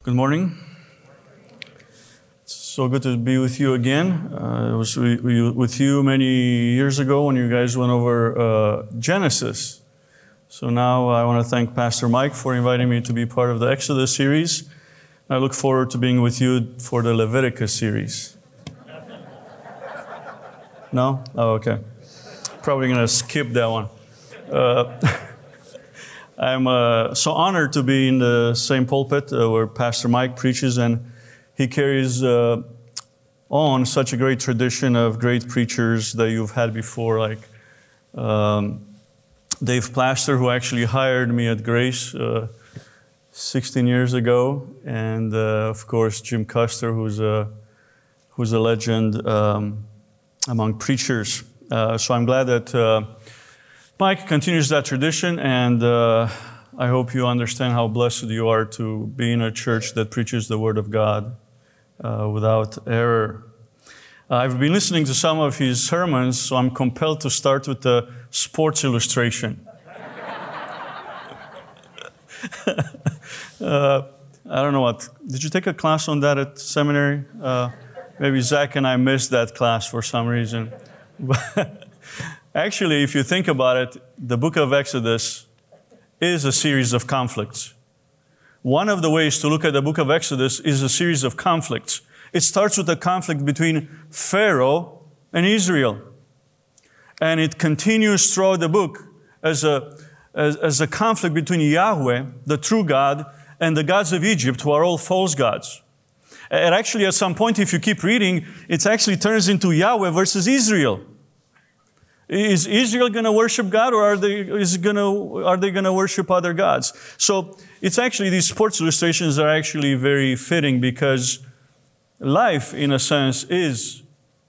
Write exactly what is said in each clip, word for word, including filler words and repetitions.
Good morning. It's so good to be with you again. Uh, I was with you many years ago when you guys went over uh, Genesis. So now I want to thank Pastor Mike for inviting me to be part of the Exodus series. I look forward to being with you for the Leviticus series. No? Oh, okay. Probably going to skip that one. Uh, I'm uh, so honored to be in the same pulpit uh, where Pastor Mike preaches, and he carries uh, on such a great tradition of great preachers that you've had before, like um, Dave Plaster, who actually hired me at Grace uh, sixteen years ago, and uh, of course Jim Custer, who's a who's a legend um, among preachers. Uh, so I'm glad that uh, Mike continues that tradition, and uh, I hope you understand how blessed you are to be in a church that preaches the Word of God uh, without error. Uh, I've been listening to some of his sermons, so I'm compelled to start with the sports illustration. uh, I don't know what. Did you take a class on that at seminary? Uh, maybe Zach and I missed that class for some reason. Actually, if you think about it, the book of Exodus is a series of conflicts. One of the ways to look at the book of Exodus is a series of conflicts. It starts with a conflict between Pharaoh and Israel. And it continues throughout the book as a, as, as a conflict between Yahweh, the true God, and the gods of Egypt, who are all false gods. And actually, at some point, if you keep reading, it actually turns into Yahweh versus Israel. Is Israel going to worship God, or are they is going to are they going to worship other gods? So it's actually, these sports illustrations are actually very fitting, because life, in a sense, is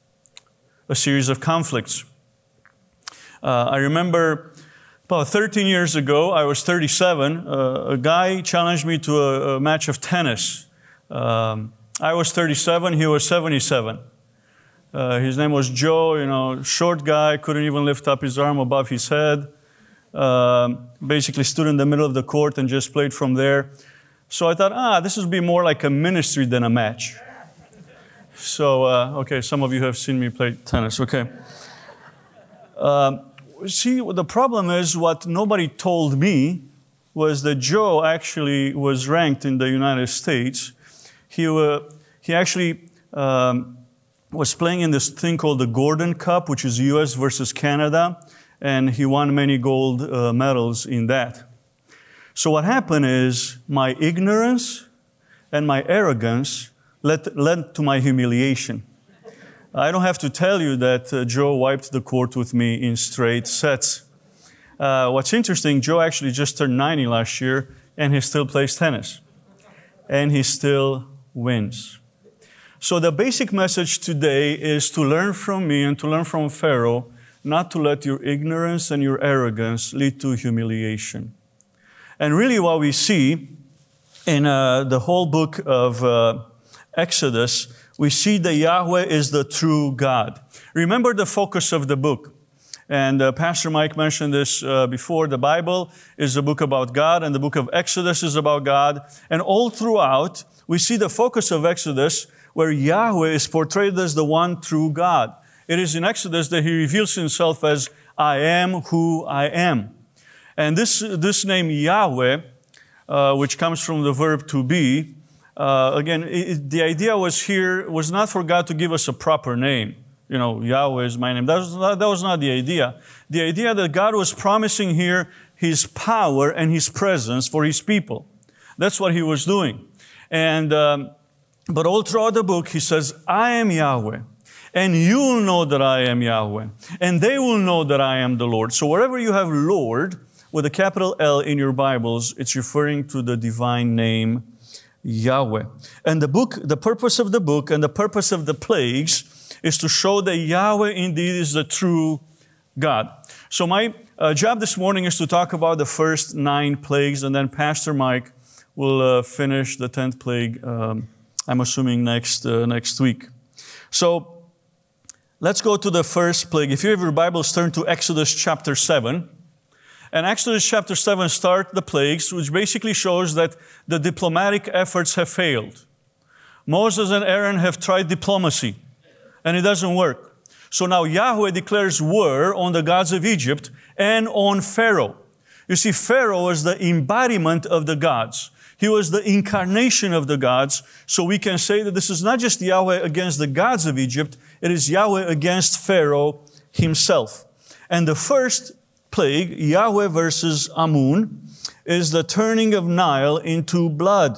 a series of conflicts. Uh, I remember about thirteen years ago, I was thirty-seven. Uh, a guy challenged me to a, a match of tennis. Um, I was thirty-seven. He was seventy-seven. Uh, his name was Joe, you know, short guy, couldn't even lift up his arm above his head. Um, basically stood in the middle of the court and just played from there. So I thought, ah, this would be more like a ministry than a match. So, uh, okay, some of you have seen me play tennis, okay. Um, see, the problem is, what nobody told me was that Joe actually was ranked in the United States. He, uh, he actually... Um, was playing in this thing called the Gordon Cup, which is U S versus Canada, and he won many gold uh, medals in that. So what happened is, my ignorance and my arrogance led, led to my humiliation. I don't have to tell you that uh, Joe wiped the court with me in straight sets. Uh, what's interesting, Joe actually just turned ninety last year, and he still plays tennis. And he still wins. So the basic message today is to learn from me and to learn from Pharaoh, not to let your ignorance and your arrogance lead to humiliation. And really what we see in uh, the whole book of uh, Exodus, we see that Yahweh is the true God. Remember the focus of the book. And uh, Pastor Mike mentioned this uh, before. The Bible is a book about God, and the book of Exodus is about God. And all throughout, we see the focus of Exodus, where Yahweh is portrayed as the one true God. It is in Exodus that He reveals Himself as, I am who I am. And this, this name Yahweh, uh, which comes from the verb to be, uh, again, it, the idea was here, was not for God to give us a proper name. You know, Yahweh is my name. That was not, that was not the idea. The idea that God was promising here His power and His presence for His people. That's what He was doing. And... Um, But all throughout the book, He says, I am Yahweh, and you will know that I am Yahweh, and they will know that I am the Lord. So wherever you have Lord, with a capital L in your Bibles, it's referring to the divine name Yahweh. And the book, the purpose of the book and the purpose of the plagues is to show that Yahweh indeed is the true God. So my uh, job this morning is to talk about the first nine plagues, and then Pastor Mike will uh, finish the tenth plague, um, I'm assuming next uh, next week. So let's go to the first plague. If you have your Bibles, turn to Exodus chapter seven. And Exodus chapter seven starts the plagues, which basically shows that the diplomatic efforts have failed. Moses and Aaron have tried diplomacy, and it doesn't work. So now Yahweh declares war on the gods of Egypt and on Pharaoh. You see, Pharaoh was the embodiment of the gods. He was the incarnation of the gods. So we can say that this is not just Yahweh against the gods of Egypt, it is Yahweh against Pharaoh himself. And the first plague, Yahweh versus Ammon, is the turning of Nile into blood.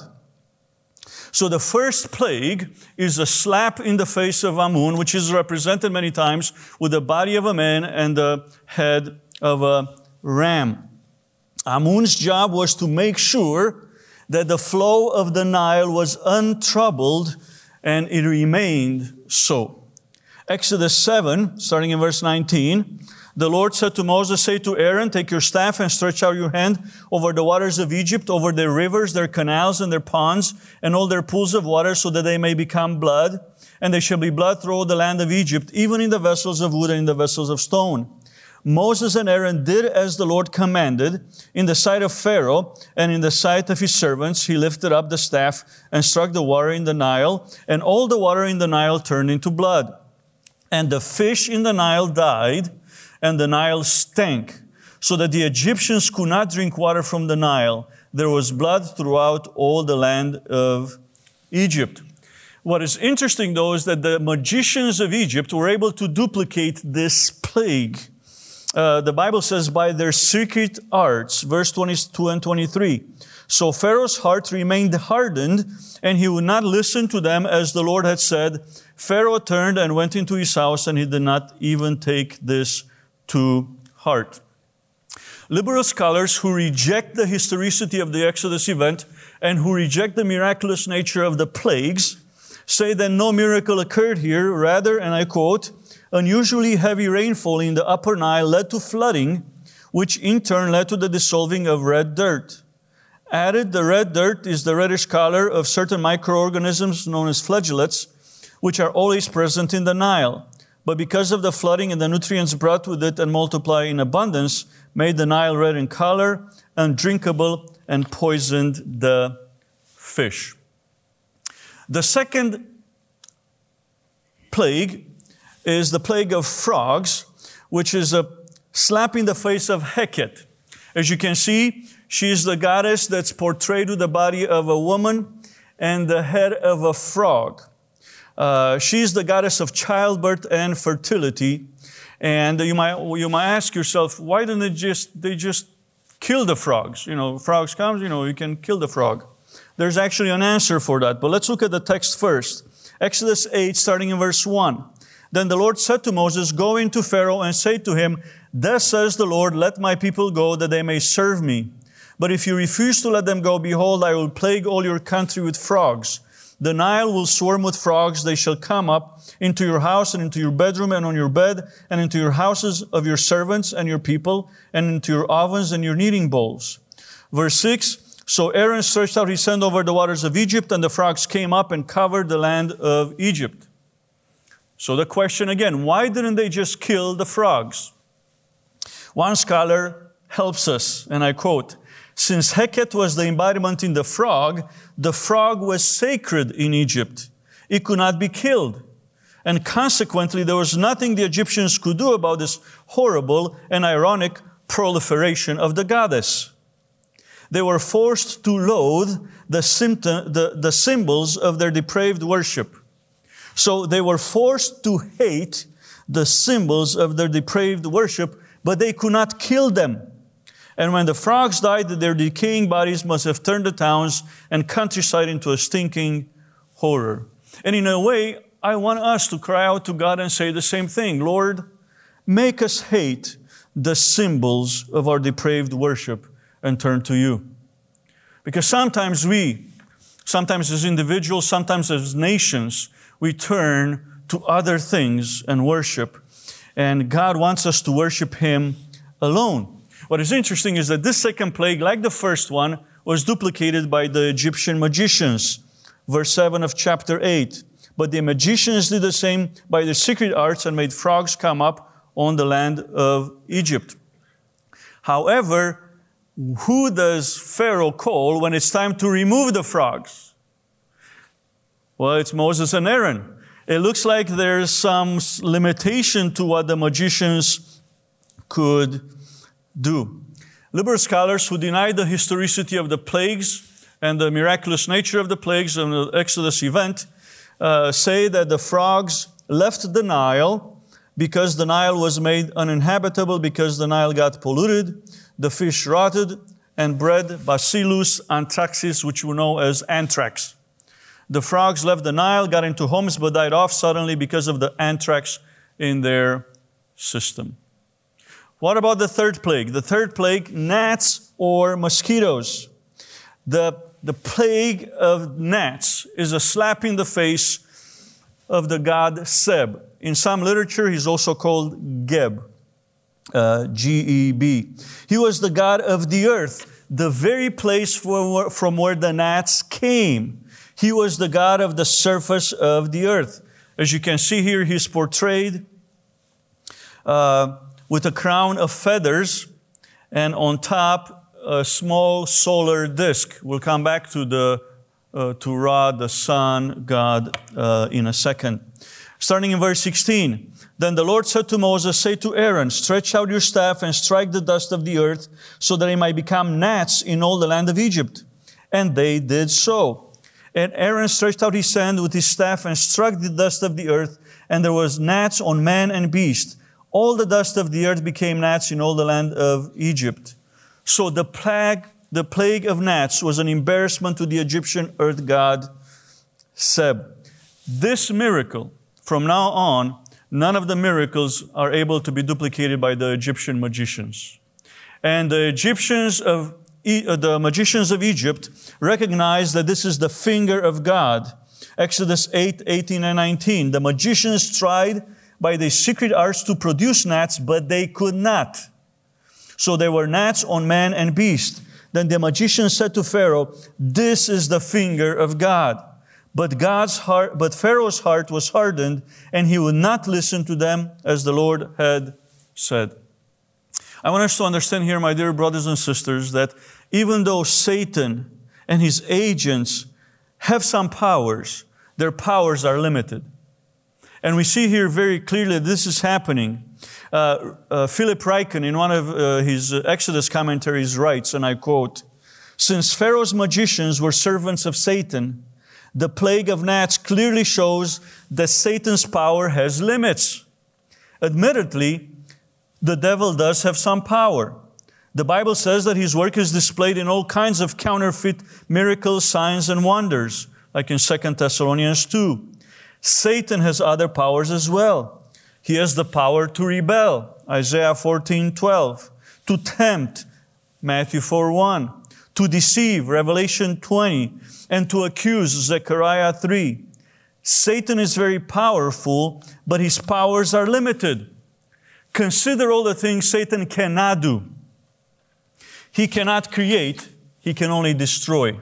So the first plague is a slap in the face of Ammon, which is represented many times with the body of a man and the head of a ram. Ammon's job was to make sure that the flow of the Nile was untroubled, and it remained so. Exodus seven, starting in verse nineteen, the Lord said to Moses, say to Aaron, take your staff and stretch out your hand over the waters of Egypt, over their rivers, their canals, and their ponds, and all their pools of water, so that they may become blood. And they shall be blood throughout the land of Egypt, even in the vessels of wood and in the vessels of stone. Moses and Aaron did as the Lord commanded. In the sight of Pharaoh and in the sight of his servants, he lifted up the staff and struck the water in the Nile, and all the water in the Nile turned into blood. And the fish in the Nile died, and the Nile stank, so that the Egyptians could not drink water from the Nile. There was blood throughout all the land of Egypt. What is interesting, though, is that the magicians of Egypt were able to duplicate this plague. Uh, the Bible says, by their secret arts, verse twenty-two and twenty-three. So Pharaoh's heart remained hardened, and he would not listen to them as the Lord had said. Pharaoh turned and went into his house, and he did not even take this to heart. Liberal scholars who reject the historicity of the Exodus event and who reject the miraculous nature of the plagues say that no miracle occurred here. Rather, and I quote, unusually heavy rainfall in the upper Nile led to flooding, which in turn led to the dissolving of red dirt. Added, the red dirt is the reddish color of certain microorganisms known as flagellates, which are always present in the Nile. But because of the flooding and the nutrients brought with it and multiply in abundance, made the Nile red in color, undrinkable, and poisoned the fish. The second plague is the plague of frogs, which is a slap in the face of Heket. As you can see, she is the goddess that's portrayed with the body of a woman and the head of a frog. Uh, she's the goddess of childbirth and fertility. And you might, you might ask yourself, why didn't they just, they just kill the frogs? You know, frogs comes, you know, you can kill the frog. There's actually an answer for that. But let's look at the text first. Exodus eight, starting in verse one. Then the Lord said to Moses, go into Pharaoh and say to him, thus says the Lord, let my people go that they may serve me. But if you refuse to let them go, behold, I will plague all your country with frogs. The Nile will swarm with frogs. They shall come up into your house and into your bedroom and on your bed and into your houses of your servants and your people and into your ovens and your kneading bowls. Verse six, so Aaron stretched out his hand over the waters of Egypt, and the frogs came up and covered the land of Egypt. So the question again, why didn't they just kill the frogs? One scholar helps us, and I quote, since Heket was the embodiment in the frog, the frog was sacred in Egypt. It could not be killed. And consequently, there was nothing the Egyptians could do about this horrible and ironic proliferation of the goddess. They were forced to loathe the, symptom, the, the symbols of their depraved worship. So they were forced to hate the symbols of their depraved worship, but they could not kill them. And when the frogs died, their decaying bodies must have turned the towns and countryside into a stinking horror. And in a way, I want us to cry out to God and say the same thing. Lord, make us hate the symbols of our depraved worship and turn to you. Because sometimes we, sometimes as individuals, sometimes as nations, we turn to other things and worship. And God wants us to worship Him alone. What is interesting is that this second plague, like the first one, was duplicated by the Egyptian magicians. Verse seven of chapter eight. But the magicians did the same by their secret arts and made frogs come up on the land of Egypt. However, who does Pharaoh call when it's time to remove the frogs? Well, it's Moses and Aaron. It looks like there's some limitation to what the magicians could do. Liberal scholars who deny the historicity of the plagues and the miraculous nature of the plagues and the Exodus event uh, say that the frogs left the Nile because the Nile was made uninhabitable, because the Nile got polluted, the fish rotted, and bred Bacillus anthracis, which we know as anthrax. The frogs left the Nile, got into homes, but died off suddenly because of the anthrax in their system. What about the third plague? The third plague, gnats or mosquitoes. The, the plague of gnats is a slap in the face of the god Seb. In some literature, he's also called Geb, uh, G E B. He was the god of the earth, the very place from, from where the gnats came. He was the god of the surface of the earth. As you can see here, he's portrayed uh, with a crown of feathers, and on top, a small solar disk. We'll come back to the uh, to Ra, the sun god, uh, in a second. Starting in verse sixteen. Then the Lord said to Moses, say to Aaron, stretch out your staff and strike the dust of the earth, so that it might become gnats in all the land of Egypt. And they did so. And Aaron stretched out his hand with his staff and struck the dust of the earth, and there was gnats on man and beast. All the dust of the earth became gnats in all the land of Egypt. So the plague, the plague of gnats was an embarrassment to the Egyptian earth god Seb. This miracle, from now on, none of the miracles are able to be duplicated by the Egyptian magicians. And the Egyptians of e- the magicians of Egypt recognize that this is the finger of God. Exodus eight, eighteen and nineteen. The magicians tried by their secret arts to produce gnats, but they could not. So there were gnats on man and beast. Then the magician said to Pharaoh, this is the finger of God. But God's heart, but Pharaoh's heart was hardened, and he would not listen to them as the Lord had said. I want us to understand here, my dear brothers and sisters, that even though Satan and his agents have some powers, their powers are limited. And we see here very clearly this is happening. Uh, uh, Philip Ryken, in one of uh, his Exodus commentaries, writes, and I quote, since Pharaoh's magicians were servants of Satan, the plague of gnats clearly shows that Satan's power has limits. Admittedly, the devil does have some power. The Bible says that his work is displayed in all kinds of counterfeit miracles, signs, and wonders, like in Second Thessalonians two. Satan has other powers as well. He has the power to rebel, Isaiah fourteen twelve, to tempt, Matthew four one, to deceive, Revelation twenty, and to accuse, Zechariah three. Satan is very powerful, but his powers are limited. Consider all the things Satan cannot do. He cannot create, he can only destroy.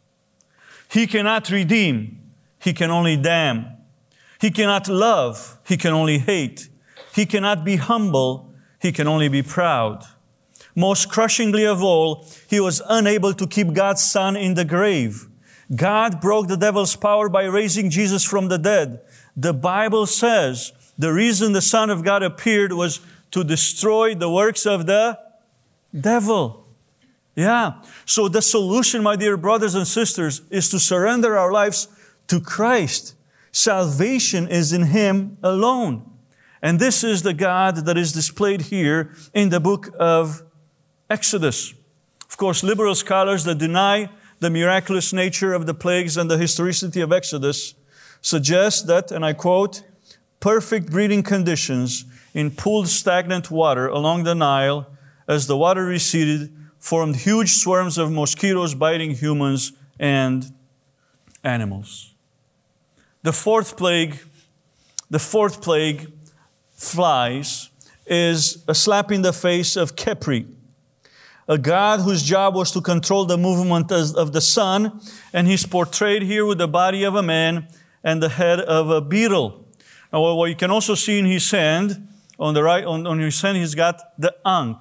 He cannot redeem, he can only damn. He cannot love, he can only hate. He cannot be humble, he can only be proud. Most crushingly of all, he was unable to keep God's Son in the grave. God broke the devil's power by raising Jesus from the dead. The Bible says the reason the Son of God appeared was to destroy the works of the devil. Yeah. So the solution, my dear brothers and sisters, is to surrender our lives to Christ. Salvation is in Him alone. And this is the God that is displayed here in the book of Exodus. Of course, liberal scholars that deny the miraculous nature of the plagues and the historicity of Exodus suggest that, and I quote, perfect breeding conditions in pooled stagnant water along the Nile as the water receded formed huge swarms of mosquitoes biting humans and animals. The fourth plague, the fourth plague, flies, is a slap in the face of Khepri, a god whose job was to control the movement of the sun, and he's portrayed here with the body of a man and the head of a beetle. Now, what you can also see in his hand, on the right, on, on his hand, he's got the ankh.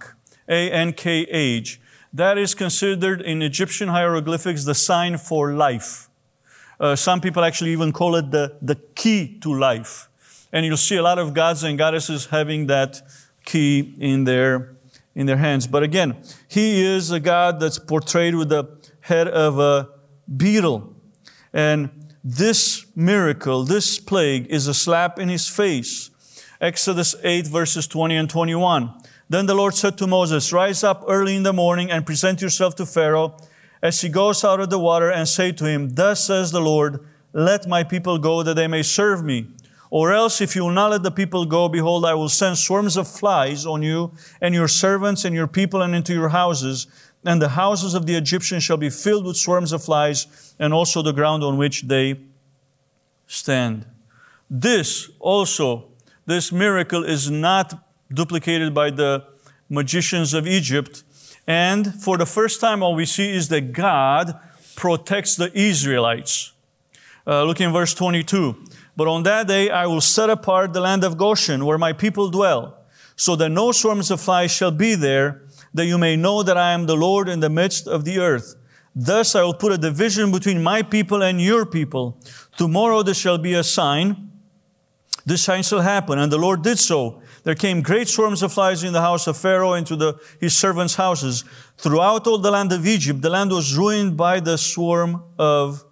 A N K H. That is considered in Egyptian hieroglyphics the sign for life. Uh, some people actually even call it the, the key to life. And you'll see a lot of gods and goddesses having that key in their, in their hands. But again, he is a god that's portrayed with the head of a beetle. And this miracle, this plague, is a slap in his face. Exodus eight, verses twenty and twenty-one. Then the Lord said to Moses, rise up early in the morning and present yourself to Pharaoh as he goes out of the water, and say to him, thus says the Lord, let my people go that they may serve me. Or else, if you will not let the people go, behold, I will send swarms of flies on you and your servants and your people and into your houses. And the houses of the Egyptians shall be filled with swarms of flies, and also the ground on which they stand. This also, this miracle is not duplicated by the magicians of Egypt. And for the first time, all we see is that God protects the Israelites. Uh, look in verse twenty-two. But on that day I will set apart the land of Goshen, where my people dwell, so that no swarms of flies shall be there, that you may know that I am the Lord in the midst of the earth. Thus I will put a division between my people and your people. Tomorrow there shall be a sign. This sign shall happen. And the Lord did so. There came great swarms of flies in the house of Pharaoh, into the, his servants' houses. Throughout all the land of Egypt, the land was ruined by the swarm of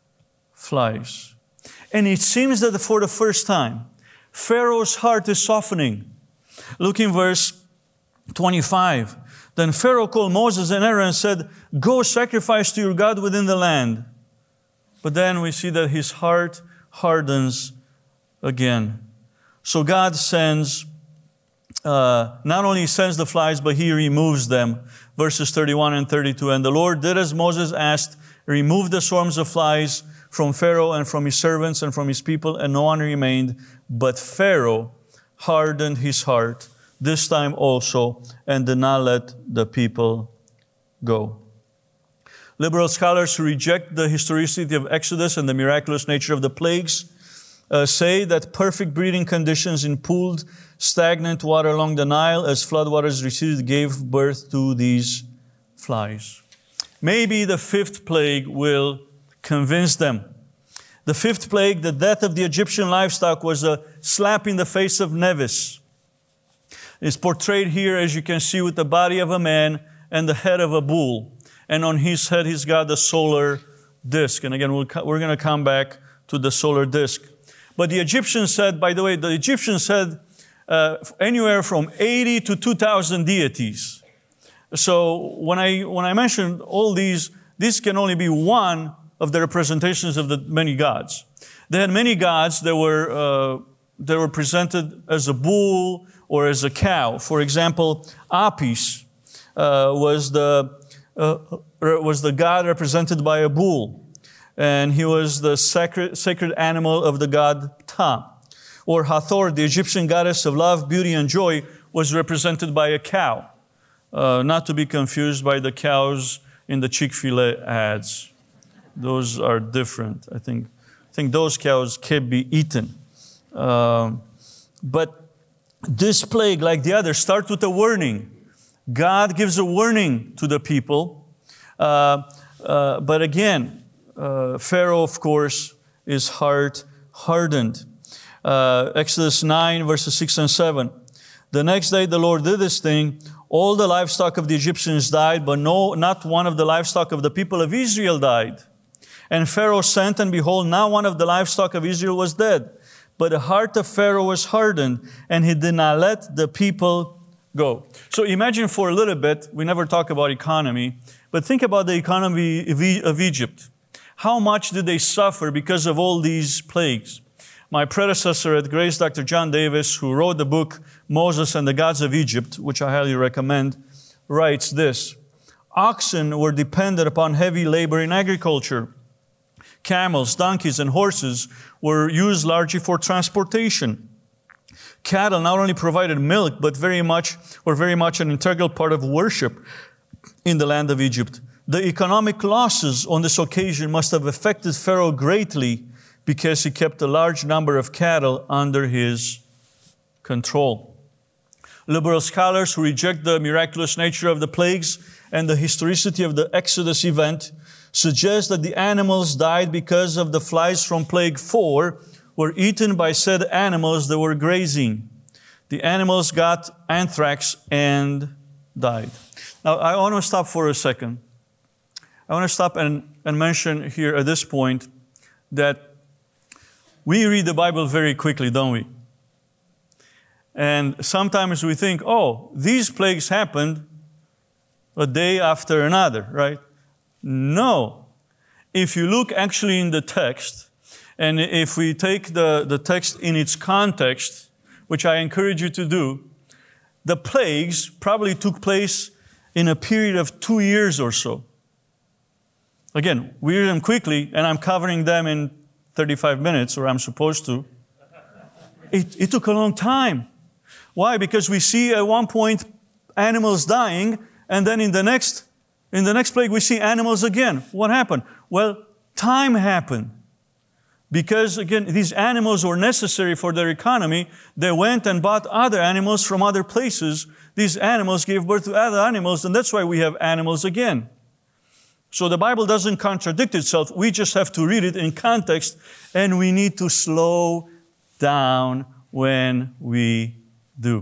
flies. And it seems that for the first time, Pharaoh's heart is softening. Look in verse twenty-five. Then Pharaoh called Moses and Aaron and said, go sacrifice to your God within the land. But then we see that his heart hardens again. So God sends, uh, not only sends the flies, but he removes them. Verses thirty-one and thirty-two. And the Lord did as Moses asked, removed the swarms of flies from Pharaoh and from his servants and from his people, and no one remained. But Pharaoh hardened his heart this time also, and did not let the people go. Liberal scholars who reject the historicity of Exodus and the miraculous nature of the plagues uh, say that perfect breeding conditions in pooled, stagnant water along the Nile as floodwaters receded gave birth to these flies. Maybe the fifth plague will convince them. The fifth plague, the death of the Egyptian livestock, was a slap in the face of Nevis. It's portrayed here, as you can see, with the body of a man and the head of a bull. And on his head, he's got the solar disk. And again, we'll, we're going to come back to the solar disk. But the Egyptians said, by the way, the Egyptians said uh, anywhere from eighty to two thousand deities. So when I, when I mentioned all these, this can only be one of the representations of the many gods. They had many gods that were, uh, that were presented as a bull or as a cow. For example, Apis uh, was the uh, was the god represented by a bull, and he was the sacred sacred animal of the god Ptah. Or Hathor, the Egyptian goddess of love, beauty, and joy, was represented by a cow, uh, not to be confused by the cows in the Chick-fil-A ads. Those are different. I think, I think those cows can be eaten. Uh, but this plague, like the others, starts with a warning. God gives a warning to the people. Uh, uh, but again, uh, Pharaoh, of course, is heart hardened. Uh, Exodus nine, verses six and seven. The next day the Lord did this thing. All the livestock of the Egyptians died, but no, not one of the livestock of the people of Israel died. And Pharaoh sent, and behold, not one of the livestock of Israel was dead. But the heart of Pharaoh was hardened, and he did not let the people go. So imagine for a little bit, we never talk about economy, but think about the economy of Egypt. How much did they suffer because of all these plagues? My predecessor at Grace, Doctor John Davis, who wrote the book Moses and the Gods of Egypt, which I highly recommend, writes this: oxen were dependent upon heavy labor in agriculture. Camels, donkeys, and horses were used largely for transportation. Cattle not only provided milk, but very much were very much an integral part of worship in the land of Egypt. The economic losses on this occasion must have affected Pharaoh greatly, because he kept a large number of cattle under his control. Liberal scholars who reject the miraculous nature of the plagues and the historicity of the Exodus event suggest that the animals died because of the flies from plague four were eaten by said animals that were grazing. The animals got anthrax and died. Now, I want to stop for a second. I want to stop and, and mention here at this point that we read the Bible very quickly, don't we? And sometimes we think, oh, these plagues happened a day after another, right? No. If you look actually in the text, and if we take the, the text in its context, which I encourage you to do, the plagues probably took place in a period of two years or so. Again, we read them quickly, and I'm covering them in thirty-five minutes, or I'm supposed to. It, it took a long time. Why? Because we see at one point animals dying, and then in the next, in the next plague we see animals again. What happened? Well, time happened. Because, again, these animals were necessary for their economy. They went and bought other animals from other places. These animals gave birth to other animals, and that's why we have animals again. So the Bible doesn't contradict itself. We just have to read it in context, and we need to slow down when we do.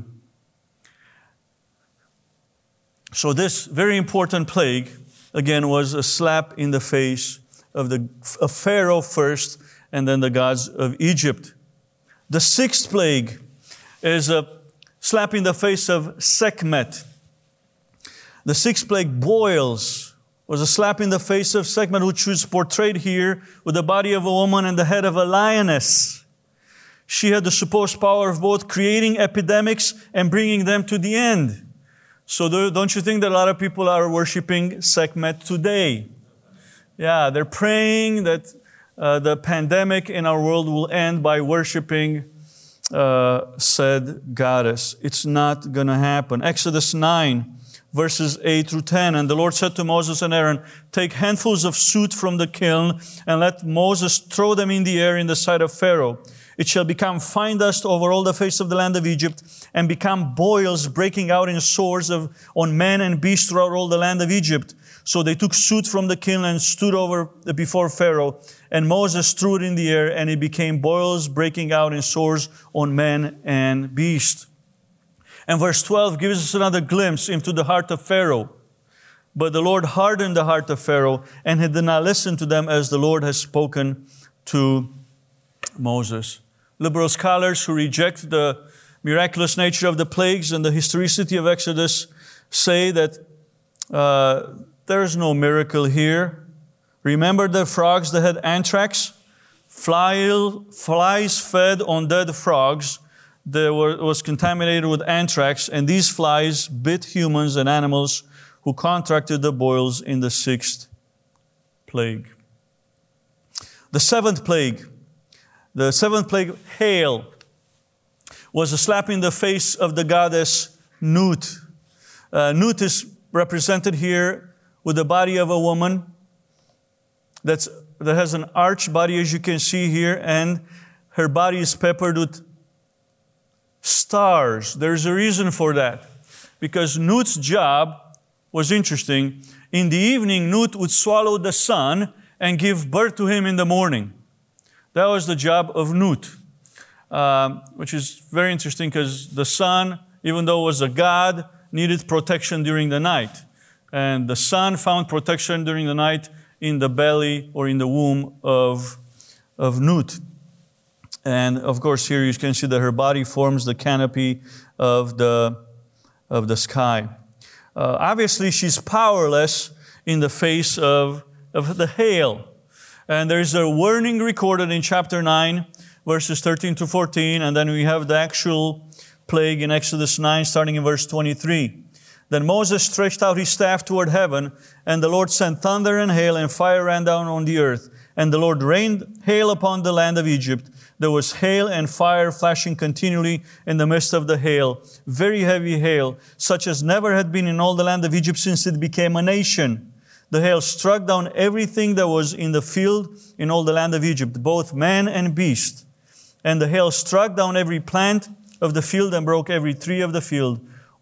So this very important plague, again, was a slap in the face of, the, of Pharaoh first, and then the gods of Egypt. The sixth plague is a slap in the face of Sekhmet. The sixth plague, boils, was a slap in the face of Sekhmet, which was portrayed here with the body of a woman and the head of a lioness. She had the supposed power of both creating epidemics and bringing them to the end. So don't you think that a lot of people are worshiping Sekhmet today? Yeah, they're praying that Uh, the pandemic in our world will end by worshiping uh, said goddess. It's not going to happen. Exodus nine, verses eight through ten. And the Lord said to Moses and Aaron, take handfuls of soot from the kiln and let Moses throw them in the air in the sight of Pharaoh. It shall become fine dust over all the face of the land of Egypt and become boils breaking out in sores of, on man and beast throughout all the land of Egypt. So they took soot from the kiln and stood over before Pharaoh. And Moses threw it in the air, and it became boils breaking out in sores on man and beast. And verse twelve gives us another glimpse into the heart of Pharaoh. But the Lord hardened the heart of Pharaoh, and he did not listen to them as the Lord has spoken to Moses. Liberal scholars who reject the miraculous nature of the plagues and the historicity of Exodus say that uh, there is no miracle here. Remember the frogs that had anthrax? Fly, flies fed on dead frogs that were, was contaminated with anthrax, and these flies bit humans and animals who contracted the boils in the sixth plague. The seventh plague, the seventh plague, hail, was a slap in the face of the goddess Nut. Uh, Nut is represented here with the body of a woman That's, that has an arched body, as you can see here, and her body is peppered with stars. There's a reason for that. Because Nut's job was interesting. In the evening, Nut would swallow the sun and give birth to him in the morning. That was the job of Nut, um, which is very interesting because the sun, even though it was a god, needed protection during the night. And the sun found protection during the night in the belly or in the womb of, of Nut. And of course here you can see that her body forms the canopy of the, of the sky. Uh, obviously she's powerless in the face of, of the hail. And there's a warning recorded in chapter nine, verses thirteen to fourteen, and then we have the actual plague in Exodus nine, starting in verse twenty-three. Then Moses stretched out his staff toward heaven, and the Lord sent thunder and hail, and fire ran down on the earth. And the Lord rained hail upon the land of Egypt. There was hail and fire flashing continually in the midst of the hail, very heavy hail, such as never had been in all the land of Egypt since it became a nation. The hail struck down everything that was in the field in all the land of Egypt, both man and beast. And the hail struck down every plant of the field and broke every tree of the field.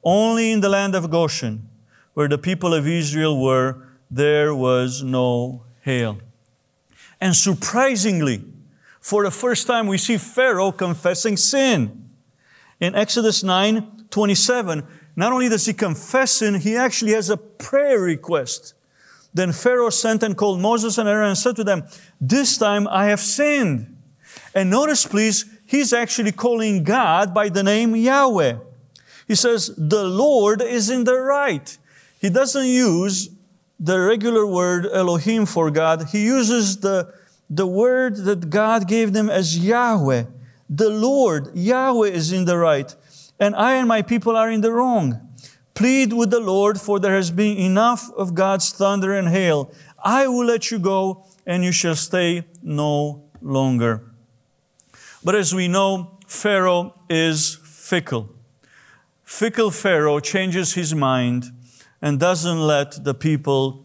Only in the land of Goshen, where the people of Israel were, there was no hail. And surprisingly, for the first time, we see Pharaoh confessing sin. In Exodus nine twenty-seven, not only does he confess sin, he actually has a prayer request. Then Pharaoh sent and called Moses and Aaron and said to them, "This time I have sinned." And notice, please, he's actually calling God by the name Yahweh. He says, "The Lord is in the right." He doesn't use the regular word Elohim for God. He uses the, the word that God gave them as Yahweh. The Lord, Yahweh, is in the right, and I and my people are in the wrong. Plead with the Lord, for there has been enough of God's thunder and hail. I will let you go, and you shall stay no longer. But as we know, Pharaoh is fickle. Fickle Pharaoh changes his mind and doesn't let the people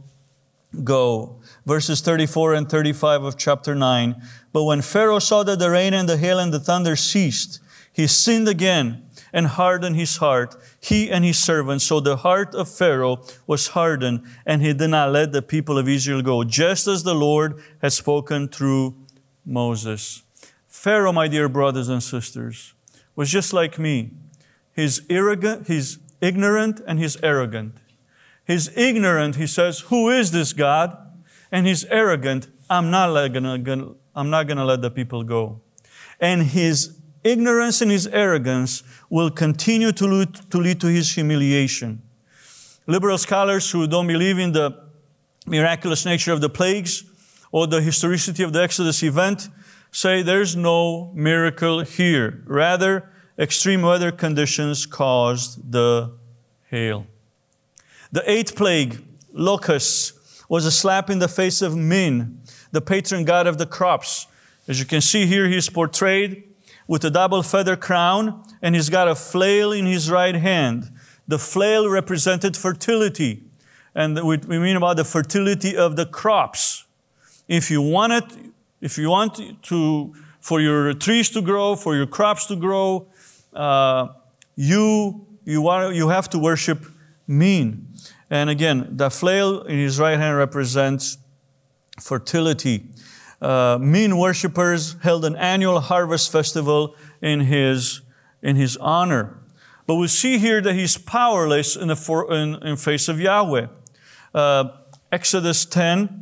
go. Verses thirty-four and thirty-five of chapter nine. But when Pharaoh saw that the rain and the hail and the thunder ceased, he sinned again and hardened his heart, he and his servants. So the heart of Pharaoh was hardened, and he did not let the people of Israel go, just as the Lord had spoken through Moses. Pharaoh, my dear brothers and sisters, was just like me. He's arrogant, he's ignorant, and he's arrogant. He's ignorant, he says, "Who is this God?" And he's arrogant, I'm not gonna, I'm not gonna let the people go. And his ignorance and his arrogance will continue to lead, to lead to his humiliation. Liberal scholars who don't believe in the miraculous nature of the plagues or the historicity of the Exodus event say there's no miracle here. Rather, extreme weather conditions caused the hail. The eighth plague, locusts, was a slap in the face of Min, the patron god of the crops. As you can see here, he is portrayed with a double feather crown, and he's got a flail in his right hand. The flail represented fertility, and we mean about the fertility of the crops. If you want it, if you want to, for your trees to grow, for your crops to grow, uh, you you want you have to worship Min. And again, the flail in his right hand represents fertility. Uh, Min worshippers held an annual harvest festival in his, in his honor. But we see here that he's powerless in the for, in, in face of Yahweh. Uh, Exodus ten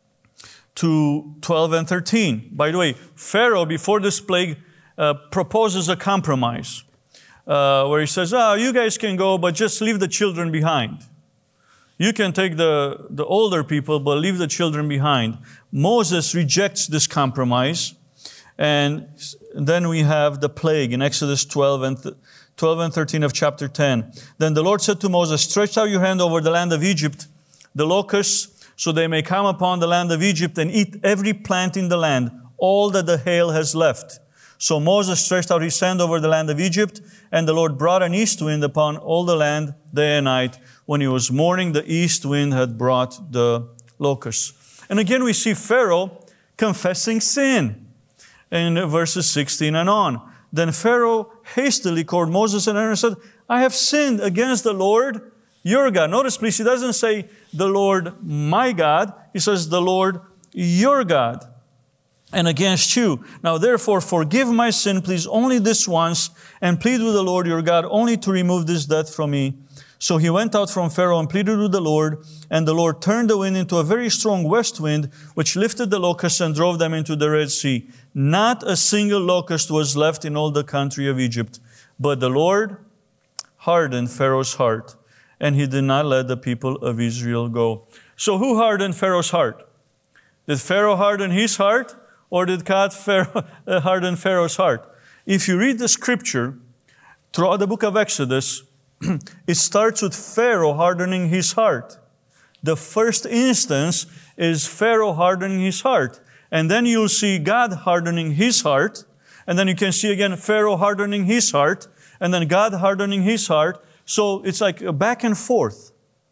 to twelve and thirteen. By the way, Pharaoh, before this plague, uh, proposes a compromise uh, where he says, "Oh, you guys can go, but just leave the children behind. You can take the, the older people, but leave the children behind." Moses rejects this compromise. And then we have the plague in Exodus twelve and, th- twelve and thirteen of chapter ten. Then the Lord said to Moses, "Stretch out your hand over the land of Egypt, the locusts, so they may come upon the land of Egypt and eat every plant in the land, all that the hail has left." So Moses stretched out his hand over the land of Egypt, and the Lord brought an east wind upon all the land day and night. When it was morning, the east wind had brought the locusts. And again, we see Pharaoh confessing sin in verses sixteen and on. Then Pharaoh hastily called Moses and Aaron and said, "I have sinned against the Lord your God." Notice, please, he doesn't say the Lord my God. He says the Lord your God, and against you. Now, therefore, forgive my sin, please, only this once, and plead with the Lord your God only to remove this death from me. So he went out from Pharaoh and pleaded with the Lord, and the Lord turned the wind into a very strong west wind, which lifted the locusts and drove them into the Red Sea. Not a single locust was left in all the country of Egypt. But the Lord hardened Pharaoh's heart, and he did not let the people of Israel go. So who hardened Pharaoh's heart? Did Pharaoh harden his heart, or did God Pharaoh, uh, harden Pharaoh's heart? If you read the scripture throughout the book of Exodus, it starts with Pharaoh hardening his heart. The first instance is Pharaoh hardening his heart. And then you'll see God hardening his heart. And then you can see again Pharaoh hardening his heart. And then God hardening his heart. So it's like a back and forth.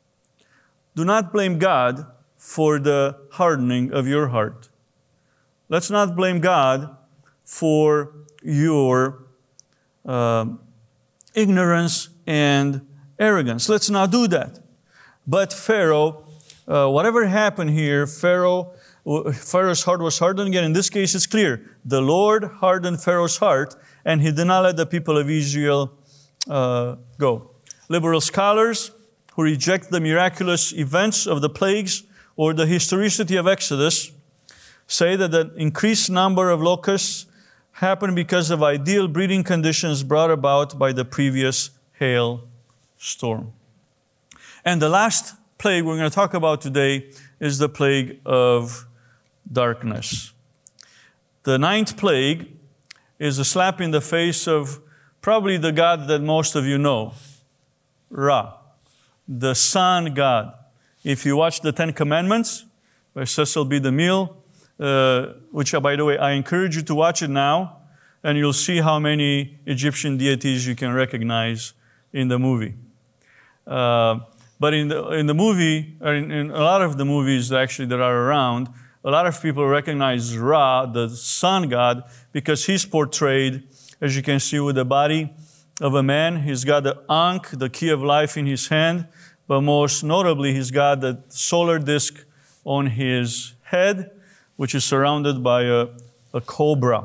Do not blame God for the hardening of your heart. Let's not blame God for your uh, ignorance and arrogance. Let's not do that. But Pharaoh, uh, whatever happened here, Pharaoh, Pharaoh's heart was hardened again. In this case, it's clear. The Lord hardened Pharaoh's heart, and he did not let the people of Israel uh, go. Liberal scholars who reject the miraculous events of the plagues or the historicity of Exodus say that the increased number of locusts happened because of ideal breeding conditions brought about by the previous hail storm. And the last plague we're going to talk about today is the plague of darkness. The ninth plague is a slap in the face of probably the God that most of you know, Ra, the sun god. If you watch the Ten Commandments by Cecil B. DeMille, uh, which, by the way, I encourage you to watch it now, and you'll see how many Egyptian deities you can recognize in the movie. Uh, but in the, in the movie, or in, in a lot of the movies actually that are around, a lot of people recognize Ra, the sun god, because he's portrayed, as you can see, with the body of a man. He's got the Ankh, the key of life, in his hand, but most notably, he's got the solar disk on his head, which is surrounded by a, a cobra.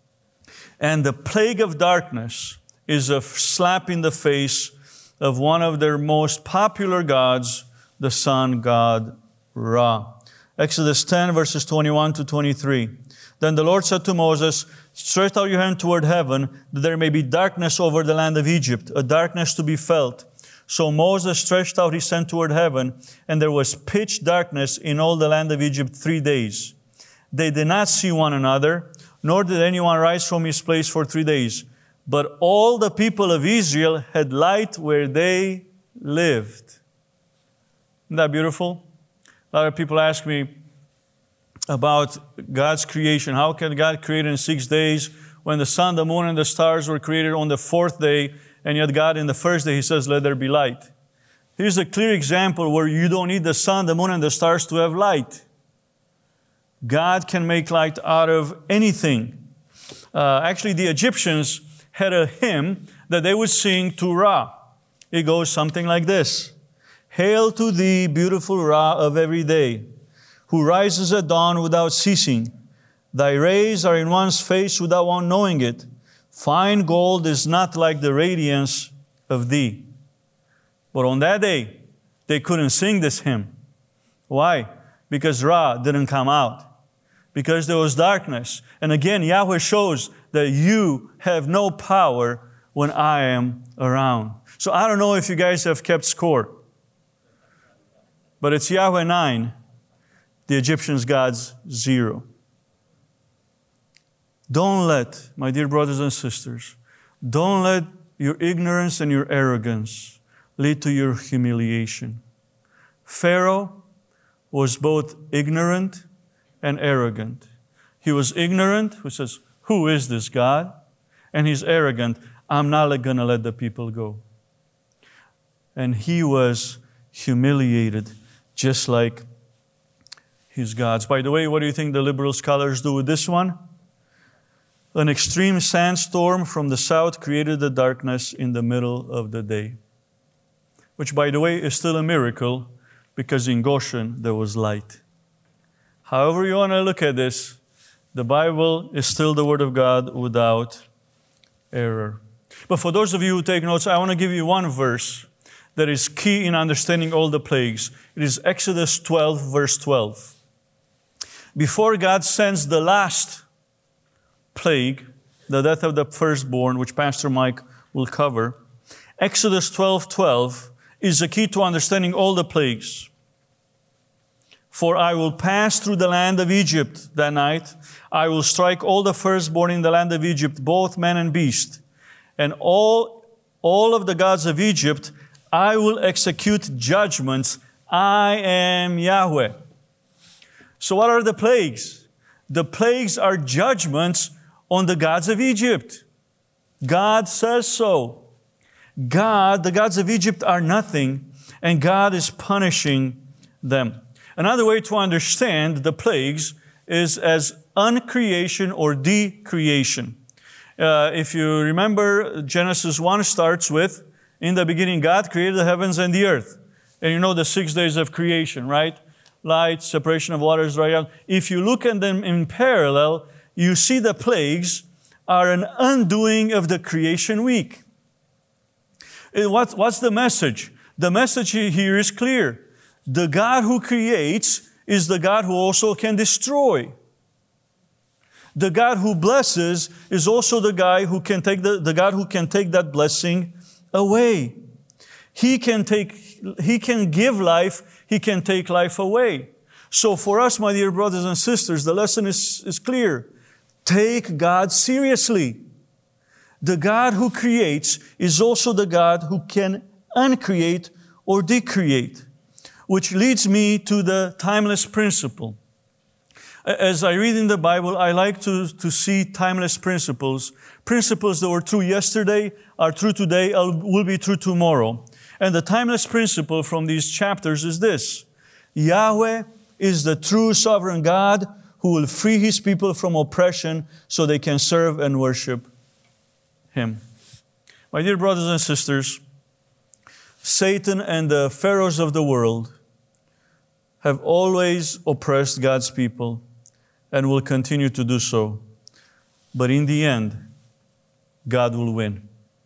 And the plague of darkness is a slap in the face of one of their most popular gods, the sun god Ra. Exodus ten, verses twenty-one to twenty-three. Then the Lord said to Moses, stretch out your hand toward heaven, that there may be darkness over the land of Egypt, a darkness to be felt. So Moses stretched out his hand toward heaven, and there was pitch darkness in all the land of Egypt three days. They did not see one another, nor did anyone rise from his place for three days. But all the people of Israel had light where they lived. Isn't that beautiful? A lot of people ask me about God's creation. How can God create in six days when the sun, the moon, and the stars were created on the fourth day, and yet God in the first day, He says, let there be light. Here's a clear example where you don't need the sun, the moon, and the stars to have light. God can make light out of anything. Uh, actually, the Egyptians had a hymn that they would sing to Ra. It goes something like this. Hail to thee, beautiful Ra of every day, who rises at dawn without ceasing. Thy rays are in one's face without one knowing it. Fine gold is not like the radiance of thee. But on that day, they couldn't sing this hymn. Why? Because Ra didn't come out. Because there was darkness. And again, Yahweh shows that you have no power when I am around. So I don't know if you guys have kept score. But it's Yahweh nine, the Egyptians' gods zero. Don't let, my dear brothers and sisters, don't let your ignorance and your arrogance lead to your humiliation. Pharaoh was both ignorant and arrogant. He was ignorant, who says, who is this God? And he's arrogant, I'm not going to let the people go. And he was humiliated, just like his gods. By the way, what do you think the liberal scholars do with this one? An extreme sandstorm from the south created the darkness in the middle of the day. Which, by the way, is still a miracle, because in Goshen there was light. However you want to look at this, the Bible is still the Word of God without error. But for those of you who take notes, I want to give you one verse that is key in understanding all the plagues. It is Exodus twelve, verse twelve. Before God sends the last plague, the death of the firstborn, which Pastor Mike will cover, Exodus twelve, twelve is the key to understanding all the plagues. For I will pass through the land of Egypt that night. I will strike all the firstborn in the land of Egypt, both man and beast. And all, all of the gods of Egypt, I will execute judgments. I am Yahweh. So what are the plagues? The plagues are judgments on the gods of Egypt. God says so. God, the gods of Egypt are nothing, and God is punishing them. Another way to understand the plagues is as uncreation or decreation. Uh, if you remember, Genesis one starts with, In the beginning, God created the heavens and the earth. And you know the six days of creation, right? Light, separation of waters, dry out. If you look at them in parallel, you see the plagues are an undoing of the creation week. What, what's the message? The message here is clear. The God who creates is the God who also can destroy. The God who blesses is also the guy who can take the, the God who can take that blessing away. He can take, He can give life, He can take life away. So for us, my dear brothers and sisters, the lesson is, is clear. Take God seriously. The God who creates is also the God who can uncreate or decreate, which leads me to the timeless principle. As I read in the Bible, I like to, to see timeless principles. Principles that were true yesterday are true today, will be true tomorrow. And the timeless principle from these chapters is this: Yahweh is the true sovereign God who will free His people from oppression so they can serve and worship Him. My dear brothers and sisters, Satan and the pharaohs of the world have always oppressed God's people and will continue to do so. But in the end, God will win.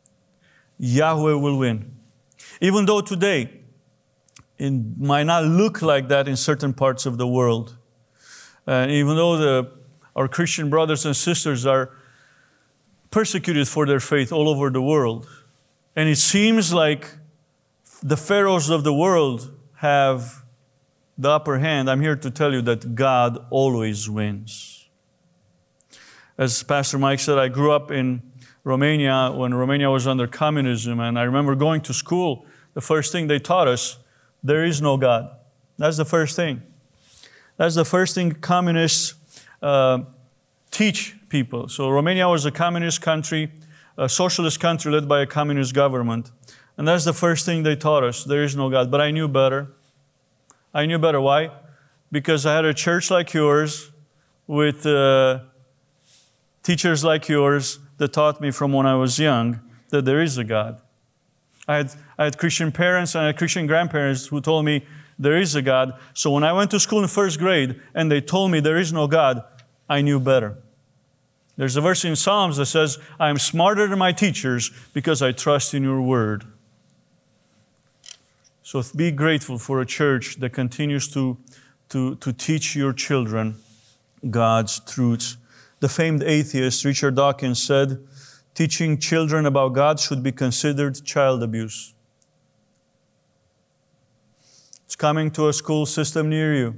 Yahweh will win. Even though today it might not look like that in certain parts of the world, and even though the, our Christian brothers and sisters are persecuted for their faith all over the world, and it seems like the pharaohs of the world have the upper hand, I'm here to tell you that God always wins. As Pastor Mike said, I grew up in Romania when Romania was under communism, and I remember going to school, the first thing they taught us, there is no God. That's the first thing. That's the first thing communists uh, teach people. So Romania was a communist country, a socialist country led by a communist government. And that's the first thing they taught us, there is no God. But I knew better. I knew better. Why? Because I had a church like yours with uh, teachers like yours that taught me from when I was young that there is a God. I had, I had Christian parents and I had Christian grandparents who told me there is a God. So when I went to school in first grade and they told me there is no God, I knew better. There's a verse in Psalms that says, I am smarter than my teachers because I trust in your word. So be grateful for a church that continues to, to, to teach your children God's truths. The famed atheist Richard Dawkins said, teaching children about God should be considered child abuse. It's coming to a school system near you.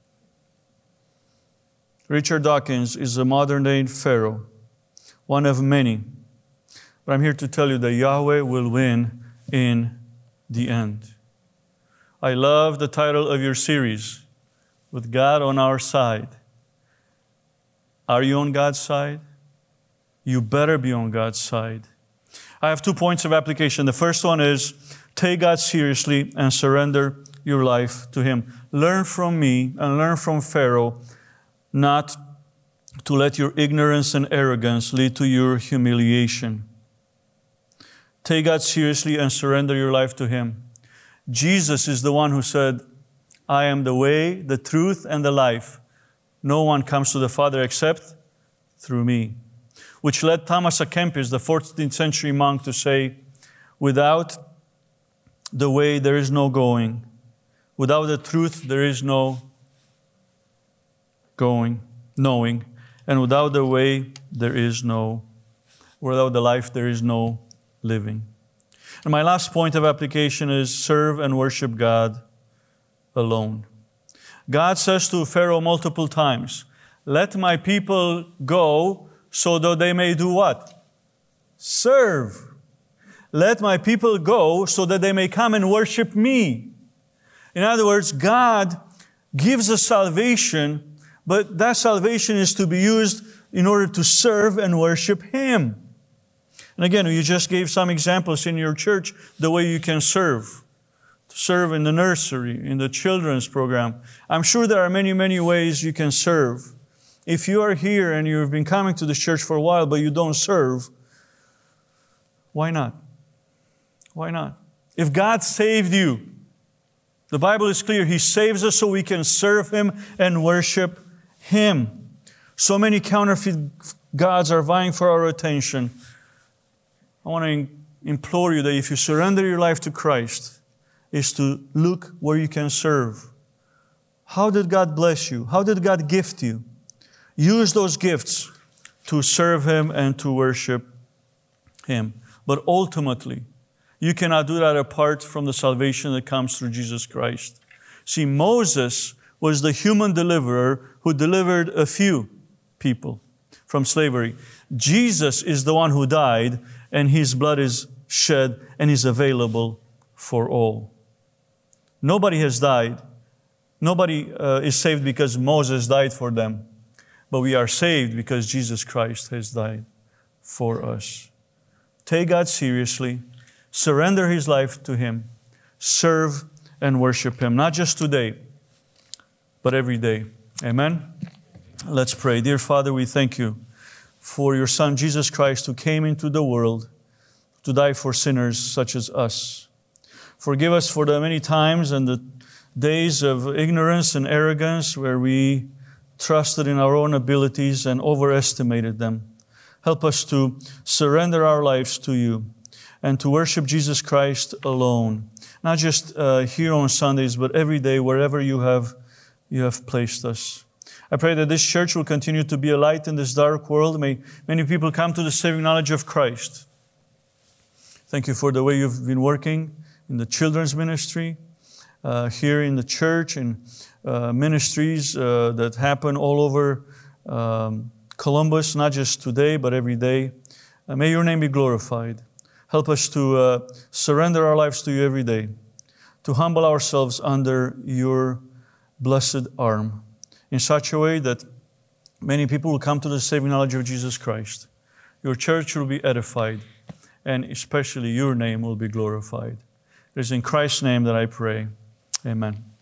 Richard Dawkins is a modern-day pharaoh, one of many. But I'm here to tell you that Yahweh will win in the end. I love the title of your series, With God on Our Side. Are you on God's side? You better be on God's side. I have two points of application. The first one is, take God seriously and surrender your life to Him. Learn from me and learn from Pharaoh not to let your ignorance and arrogance lead to your humiliation. Take God seriously and surrender your life to Him. Jesus is the one who said, I am the way, the truth, and the life. No one comes to the Father except through me. Which led Thomas à Kempis, the fourteenth century monk, to say, without the way there is no going. Without the truth there is no going, knowing. And without the way there is no, without the life there is no living. And my last point of application is serve and worship God alone. God says to Pharaoh multiple times, let my people go so that they may do what? Serve. Let my people go so that they may come and worship me. In other words, God gives us salvation, but that salvation is to be used in order to serve and worship Him. And again, you just gave some examples in your church, the way you can serve. To serve in the nursery, in the children's program. I'm sure there are many, many ways you can serve. If you are here and you've been coming to the church for a while, but you don't serve, why not? Why not? If God saved you, the Bible is clear. He saves us so we can serve Him and worship Him. So many counterfeit gods are vying for our attention. I want to implore you that if you surrender your life to Christ, is to look where you can serve. How did God bless you? How did God gift you? Use those gifts to serve Him and to worship Him. But ultimately, you cannot do that apart from the salvation that comes through Jesus Christ. See, Moses was the human deliverer who delivered a few people from slavery. Jesus is the one who died, and His blood is shed and is available for all. Nobody has died. Nobody uh, is saved because Moses died for them. But we are saved because Jesus Christ has died for us. Take God seriously. Surrender His life to Him. Serve and worship Him. Not just today, but every day. Amen? Let's pray. Dear Father, we thank You for Your Son, Jesus Christ, who came into the world to die for sinners such as us. Forgive us for the many times and the days of ignorance and arrogance where we trusted in our own abilities and overestimated them. Help us to surrender our lives to You and to worship Jesus Christ alone. Not just uh, here on Sundays, but every day, wherever You have, you have placed us. I pray that this church will continue to be a light in this dark world. May many people come to the saving knowledge of Christ. Thank You for the way You've been working in the children's ministry, uh, here in the church, and uh, ministries uh, that happen all over um, Columbus, not just today, but every day. Uh, may Your name be glorified. Help us to uh, surrender our lives to You every day, to humble ourselves under Your blessed arm in such a way that many people will come to the saving knowledge of Jesus Christ. Your church will be edified, and especially Your name will be glorified. It is in Christ's name that I pray. Amen.